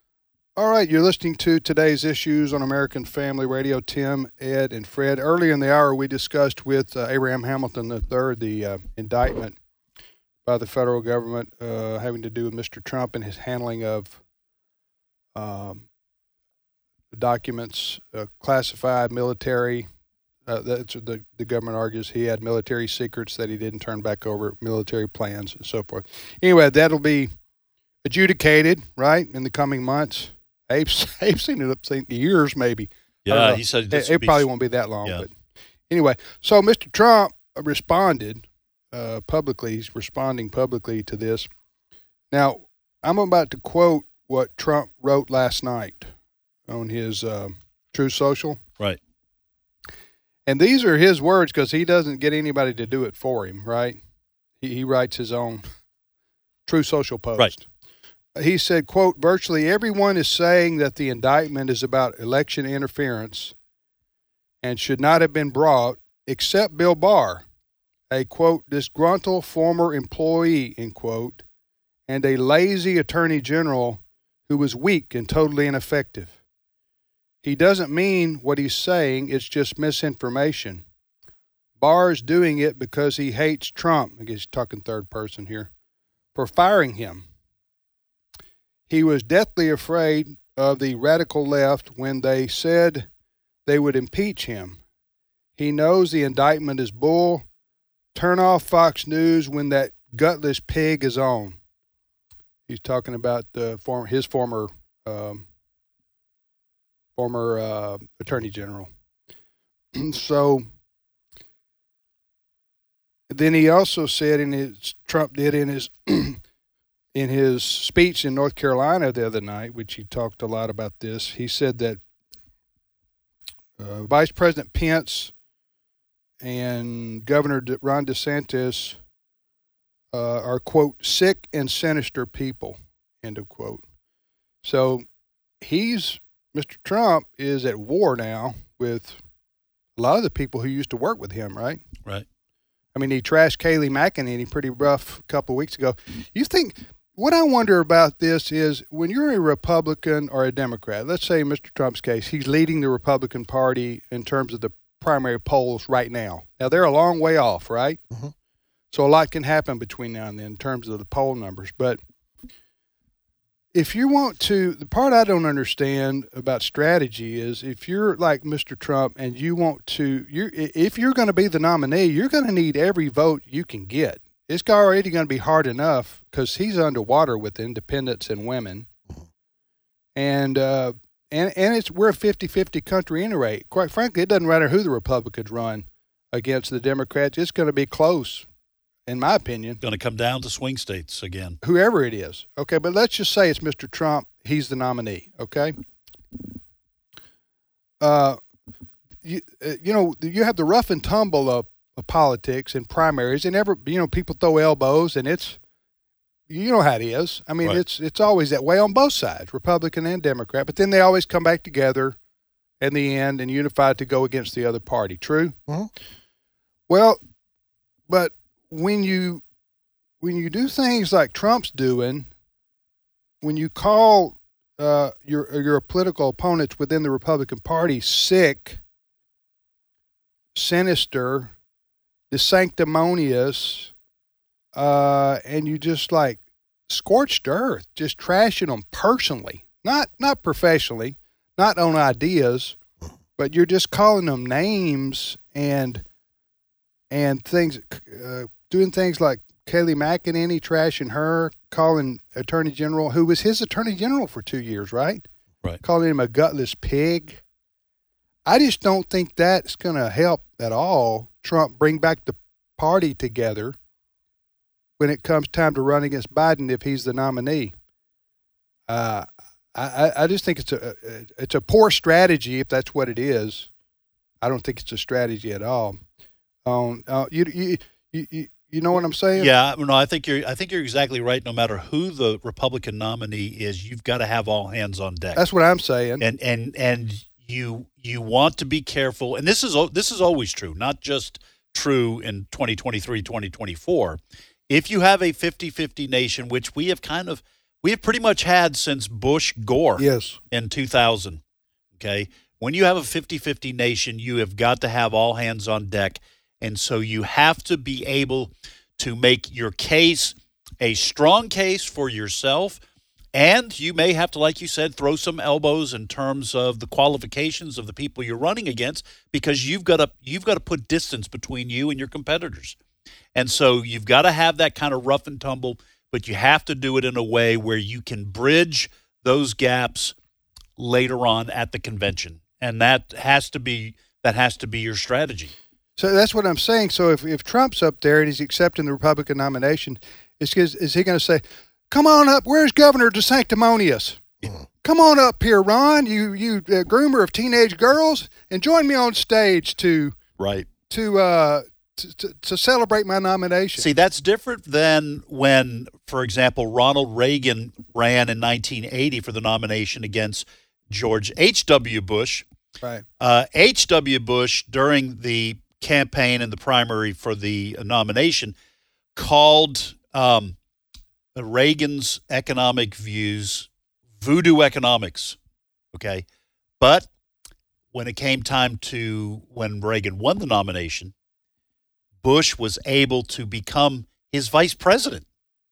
S2: All right, you're listening to today's issues on American Family Radio. Tim, Ed, and Fred. Earlier in the hour, we discussed with uh, Abraham Hamilton the third the uh, indictment by the federal government uh, having to do with Mister Trump and his handling of um, documents, uh, classified military. Uh, that's the the government argues he had military secrets that he didn't turn back over, military plans and so forth. Anyway, that'll be adjudicated right in the coming months. Abe's, Abe's seen it up seen years maybe.
S3: Yeah, he said
S2: it, it probably won't be that long.
S3: Yeah.
S2: But anyway, so Mister Trump responded uh, publicly. He's responding publicly to this. Now, I'm about to quote what Trump wrote last night on his uh, Truth Social.
S3: Right.
S2: And these are his words because he doesn't get anybody to do it for him, right? He, he writes his own Truth Social post.
S3: Right.
S2: He said, quote, virtually everyone is saying that the indictment is about election interference and should not have been brought except Bill Barr, a, quote, disgruntled former employee, end quote, and a lazy attorney general who was weak and totally ineffective. He doesn't mean what he's saying. It's just misinformation. Barr is doing it because he hates Trump. I guess he's talking third person here, for firing him. He was deathly afraid of the radical left when they said they would impeach him. He knows the indictment is bull. Turn off Fox News when that gutless pig is on. He's talking about uh, form, his former um, former uh, attorney general. So then he also said in his Trump did in his in his speech in North Carolina the other night, which he talked a lot about this, he said that uh, Vice President Pence and Governor De- Ron DeSantis uh, are, quote, sick and sinister people, end of quote. So he's, Mister Trump is at war now with a lot of the people who used to work with him, right?
S3: Right.
S2: I mean, he trashed Kayleigh McEnany pretty rough a couple of weeks ago. You think... What I wonder about this is when you're a Republican or a Democrat, let's say in Mister Trump's case, he's leading the Republican Party in terms of the primary polls right now. Now, they're a long way off, right? Mm-hmm. So a lot can happen between now and then in terms of the poll numbers. But if you want to, the part I don't understand about strategy is if you're like Mister Trump and you want to, you're, if you're going to be the nominee, you're going to need every vote you can get. It's already going to be hard enough because he's underwater with independents and women. And uh, and and it's we're a fifty-fifty country anyway. Quite frankly, it doesn't matter who the Republicans run against the Democrats. It's going to be close, in my opinion.
S3: Going to come down to swing states again.
S2: Whoever it is. Okay, but let's just say it's Mister Trump. He's the nominee, okay? Uh, you, uh, you know, you have the rough and tumble of of politics and primaries, and ever you know people throw elbows, and it's you know how it is. I mean, right. it's it's always that way on both sides, Republican and Democrat. But then they always come back together in the end and unified to go against the other party. True. Mm-hmm. Well, but when you when you do things like Trump's doing, when you call uh, your your political opponents within the Republican Party sick, sinister, the sanctimonious, uh, and you just like scorched earth, just trashing them personally, not not professionally, not on ideas, but you're just calling them names and and things, uh, doing things like Kayleigh McEnany, trashing her, calling Attorney General, who was his Attorney General for two years, right?
S3: Right.
S2: Calling him a gutless pig. I just don't think that's going to help at all Trump bring back the party together when it comes time to run against Biden if he's the nominee. Uh, I, I just think it's a it's a poor strategy if that's what it is. I don't think it's a strategy at all. Um, uh, you, you you you know what I'm saying?
S3: Yeah, no, I think you're I think you're exactly right. No matter who the Republican nominee is, you've got to have all hands on deck.
S2: That's what I'm saying.
S3: And and and you you want to be careful, and this is this is always true, not just true in twenty twenty-three, twenty twenty-four. If you have a fifty-fifty nation, which we have kind of we have pretty much had since Bush Gore
S2: Yes.
S3: in two thousand. Okay. When you have a fifty-fifty nation, you have got to have all hands on deck. And so you have to be able to make your case a strong case for yourself. And you may have to, like you said, throw some elbows in terms of the qualifications of the people you're running against, because you've got to you've got to put distance between you and your competitors. And so you've got to have that kind of rough and tumble, but you have to do it in a way where you can bridge those gaps later on at the convention. And that has to be that has to be your strategy.
S2: So that's what I'm saying. So if, if Trump's up there and he's accepting the Republican nomination, is, is he going to say, come on up, where's Governor DeSanctimonious?
S3: Yeah.
S2: Come on up here, Ron, you you uh, groomer of teenage girls, and join me on stage to
S3: Right.
S2: to uh to, to, to celebrate my nomination.
S3: See, that's different than when, for example, Ronald Reagan ran in nineteen eighty for the nomination against George H W. Bush.
S2: Right.
S3: Uh, H W. Bush, during the campaign and the primary for the nomination, called um, Reagan's economic views voodoo economics. Okay. But when it came time to when Reagan won the nomination, Bush was able to become his vice president.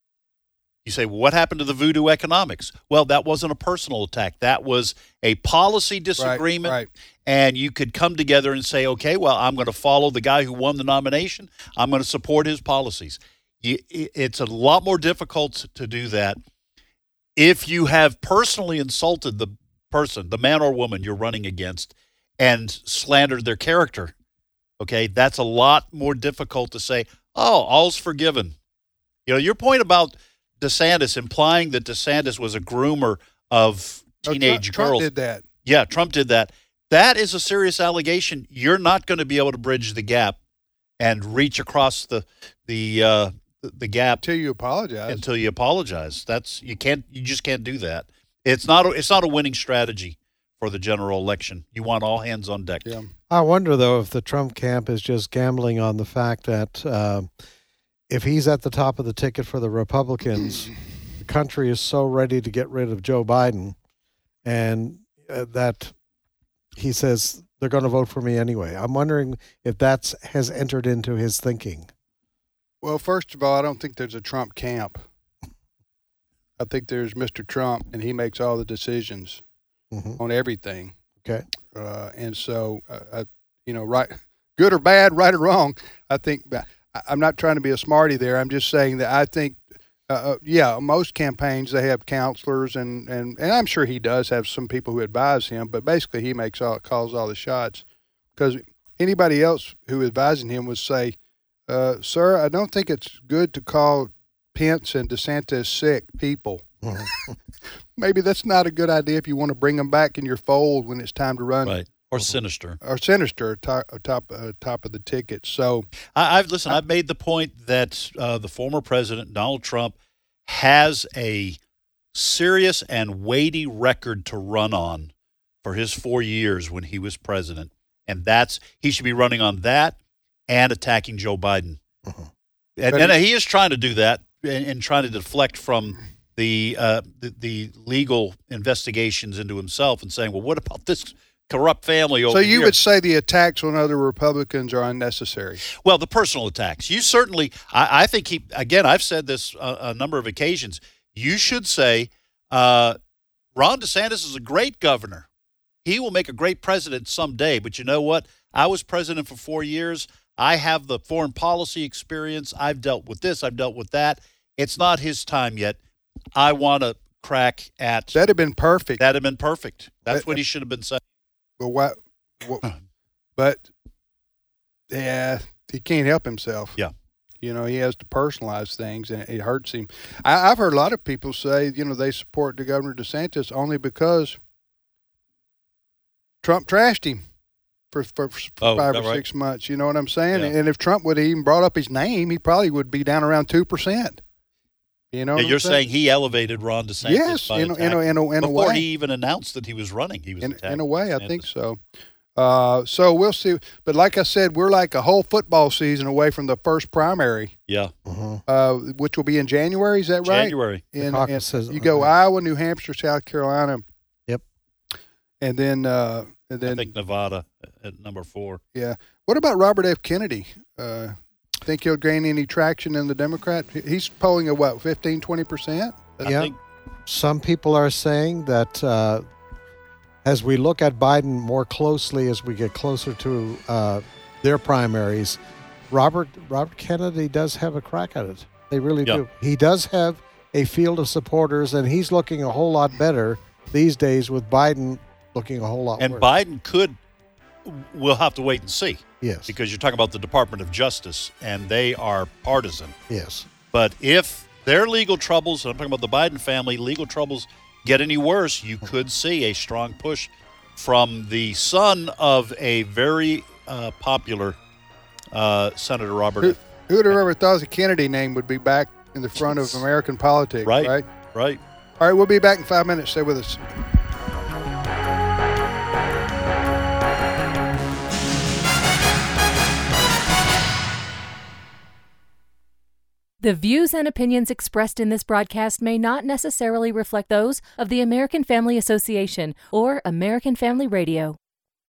S3: You say, well, what happened to the voodoo economics? Well, that wasn't a personal attack. That was a policy disagreement.
S2: Right, right.
S3: And you could come together and say, okay, well, I'm going to follow the guy who won the nomination. I'm going to support his policies. You, it's a lot more difficult to do that if you have personally insulted the person, the man or woman you're running against, and slandered their character. Okay, that's a lot more difficult to say, oh, all's forgiven. You know, your point about DeSantis, implying that DeSantis was a groomer of teenage
S2: oh, Trump,
S3: girls.
S2: Trump did that.
S3: Yeah, Trump did that. That is a serious allegation. You're not going to be able to bridge the gap and reach across the the uh, the gap
S2: Until you apologize.
S3: until you apologize. That's you can't. You just can't do that. It's not. A, it's not a winning strategy for the general election. You want all hands on deck.
S2: Yeah.
S4: I wonder, though, if the Trump camp is just gambling on the fact that uh, if he's at the top of the ticket for the Republicans, the country is so ready to get rid of Joe Biden, and uh, that he says they're going to vote for me anyway. I'm wondering if that's has entered into his thinking.
S2: Well, first of all, I don't think there's a Trump camp. I think there's Mister Trump, and he makes all the decisions
S4: Mm-hmm.
S2: on everything.
S4: Okay.
S2: Uh, and so, uh, I, you know, right, good or bad, right or wrong, I think I, I'm not trying to be a smarty there. I'm just saying that I think, uh, uh, yeah, most campaigns, they have counselors, and, and, and I'm sure he does have some people who advise him, but basically he makes all, calls all the shots, because anybody else who is advising him would say, uh, sir, I don't think it's good to call Pence and DeSantis sick people.
S4: Mm-hmm.
S2: Maybe that's not a good idea if you want to bring them back in your fold when it's time to run.
S3: Right. Or sinister.
S2: Or sinister, top top, uh, top of the ticket. So
S3: I, I've listen. I've made the point that uh, the former president Donald Trump has a serious and weighty record to run on for his four years when he was president, and that's he should be running on that and attacking Joe Biden.
S4: Mm-hmm.
S3: And, and he is trying to do that and, and trying to deflect from the, uh, the the legal investigations into himself and saying, well, what about this corrupt family over
S2: So you
S3: here?
S2: would say the attacks on other Republicans are unnecessary?
S3: Well, the personal attacks. You certainly, I, I think he, again, I've said this a, a number of occasions. You should say, uh, Ron DeSantis is a great governor. He will make a great president someday. But you know what? I was president for four years. I have the foreign policy experience. I've dealt with this. I've dealt with that. It's not his time yet. I want to crack at
S2: That'd have been perfect.
S3: That'd have been perfect. That's
S2: That-
S3: what he should have been saying.
S2: But what? what but yeah, he can't help himself.
S3: Yeah.
S2: You know, he has to personalize things, and it hurts him. I, I've heard a lot of people say, you know, they support the Governor DeSantis only because Trump trashed him for, for, for
S3: Oh,
S2: five
S3: is
S2: or
S3: that right?
S2: six months. You know what I'm saying?
S3: Yeah.
S2: And if Trump would have even brought up his name, he probably would be down around two percent. You know,
S3: Yeah,
S2: what I'm
S3: you're saying he elevated Ron DeSantis
S2: Yes,
S3: by
S2: in a- in a-
S3: attacking-
S2: in a- in a
S3: before
S2: way.
S3: he even announced that he was running. He was
S2: in,
S3: attacking
S2: in a way, I
S3: DeSantis.
S2: think so. Uh, so we'll see. But like I said, we're like a whole football season away from the first primary,
S3: Yeah.
S4: Mm-hmm.
S2: uh, which will be in January. Is that right?
S3: January.
S2: In,
S4: caucuses,
S2: in- you go
S4: uh,
S2: Iowa, New Hampshire, South Carolina.
S4: Yep.
S2: And then, uh, and
S3: I
S2: then,
S3: think Nevada at number four.
S2: yeah. What about Robert F. Kennedy? Uh, think he'll gain any traction in the Democrat? He's polling at what, fifteen, twenty percent?
S3: I
S4: Yeah.
S3: think
S4: Some people are saying that uh, as we look at Biden more closely as we get closer to uh, their primaries, Robert Robert Kennedy does have a crack at it. They really
S3: Yeah.
S4: do. He does have a field of supporters, and he's looking a whole lot better these days with Biden looking a whole lot
S3: and
S4: worse.
S3: Biden could. We'll have to wait and see
S4: Yes.
S3: because you're talking about the Department of Justice, and they are partisan.
S4: Yes.
S3: But if their legal troubles, and I'm talking about the Biden family, legal troubles get any worse, you could see a strong push from the son of a very uh, popular uh, Senator Robert.
S2: Who, who would have ever thought the Kennedy name would be back in the front of American politics,
S3: Right.
S2: right?
S3: Right.
S2: All right, we'll be back in five minutes. Stay with us.
S7: The views and opinions expressed in this broadcast may not necessarily reflect those of the American Family Association or American Family Radio.